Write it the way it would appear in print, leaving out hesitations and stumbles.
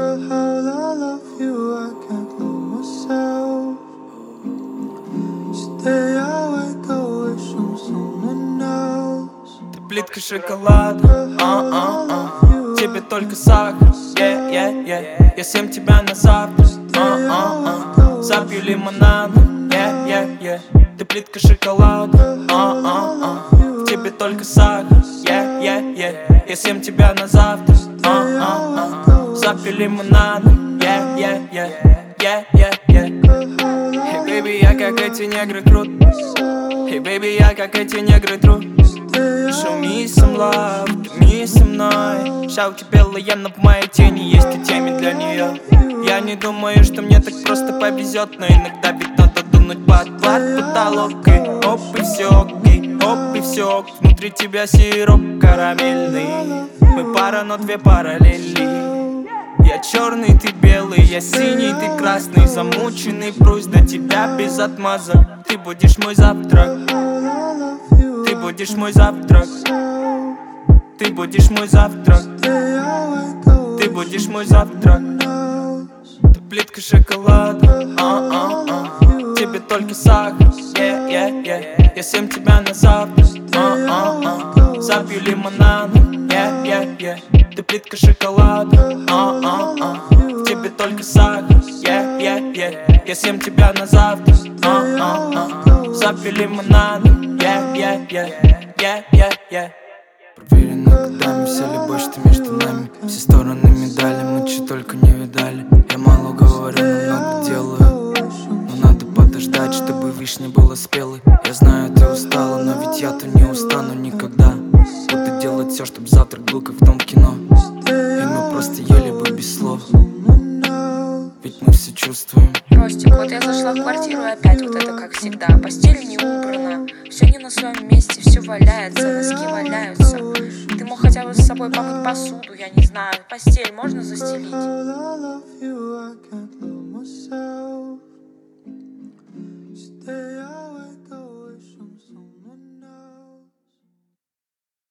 how I love you, I can't lose myself. Stay awake, I wish on someone else. Ты плитка шоколада, тебе только сахар, я съем тебя на завтра, запью лимонадом, Ты плитка шоколада, тебе только сахар, я съем тебя на завтра, запью лимонадом, Hey baby, я как эти негры трут. Hey baby, я как эти негры трут. Show me some love, me со мной. Шауки белые, но в моей тени есть и темы для нее. Я не думаю, что мне так просто повезет, но иногда ведь надо дунуть под потолок. И оп, и все окей, оп, и все ок. Внутри тебя сироп карамельный. Мы пара, но две параллели. Я черный, ты белый, я синий, ты красный. Замученный прусь до тебя без отмаза. Ты будешь мой завтрак. Ты будешь мой завтрак. Ты будешь мой завтрак. Ты будешь мой завтрак. Ты плитка шоколада, тебе только сахар, я съем тебя на завтра, запью лимонадом, Ты плитка шоколада, тебе только сахар, я съем тебя на завтра, запью лимонадом, Проверено годами вся любовь, что между нами. Все стороны медали, мы че только не видали. Я мало говорю, но много делаю. Но надо подождать, чтобы вишня была спелой. Я знаю, ты устала, но ведь я-то не устану никогда. Буду делать все, чтобы завтрак был как в том кино. И мы просто ели бы без слов. Ведь мы все чувствуем. Ростик, вот я зашла в квартиру и опять вот это как всегда. Постель не убрана, все не на своем месте, все валяется, носки валяются. Ты мог хотя бы с собой помыть посуду, я не знаю. Постель можно застелить?